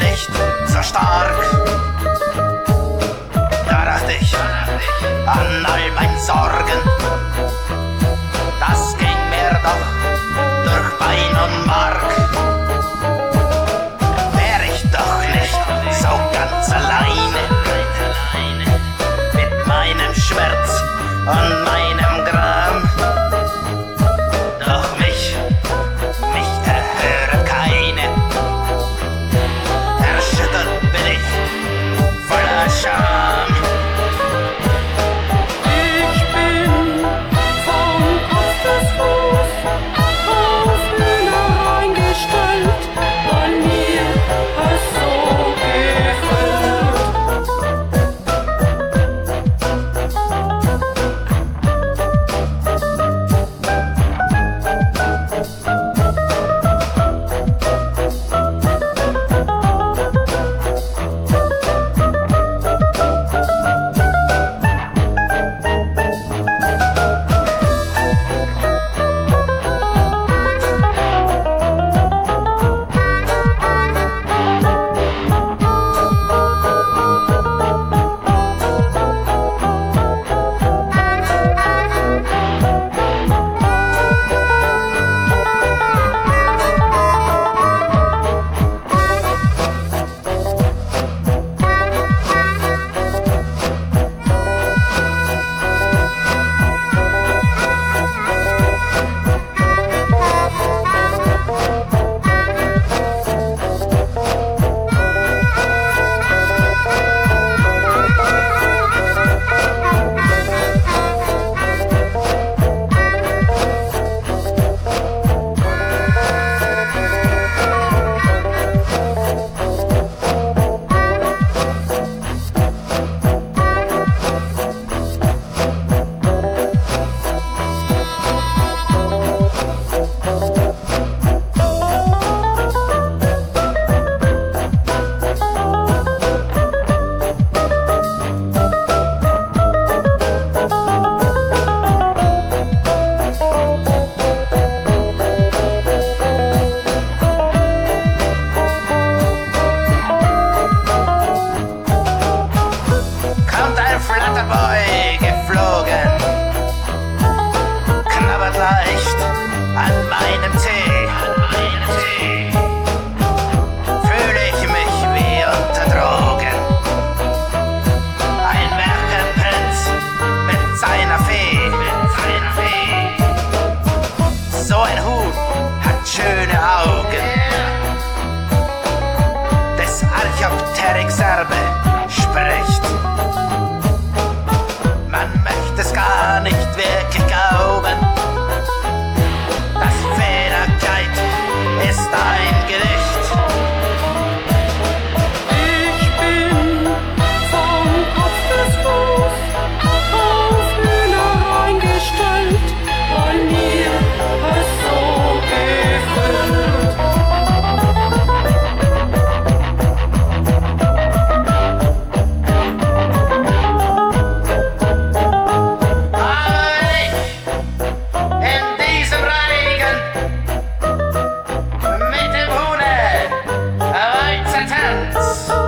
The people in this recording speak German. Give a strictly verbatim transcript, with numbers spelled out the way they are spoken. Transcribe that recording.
nicht so stark. Da dachte ich an all mein Sorgen, das ging mir doch durch Bein und Mark. Wär ich doch nicht so ganz alleine mit meinem Schmerz und meinem Gram. Doch mich, mich erhören keine. Erschüttert bin ich voller Scham. Ich bin vom Kopf bis Fuß auf Hühner eingestellt, weil mir es so gefällt. Kommt ein Flatterboy geflogen, knabbert leicht an meinem Tee. Fühle ich mich wie unter Drogen. Ein Werkenprinz mit seiner Fee. So ein Huhn hat schöne Augen. Des Archaeopteryx Erbe spricht. Man möchte es gar nicht wirklich glauben. Das Federkleid ist ein Gedicht. Ich bin vom Kopf bis Fuß auf Hühner eingestellt, weil mir es so gefällt. Aber ich in diesem Regen mit dem Huhne Walzertanz.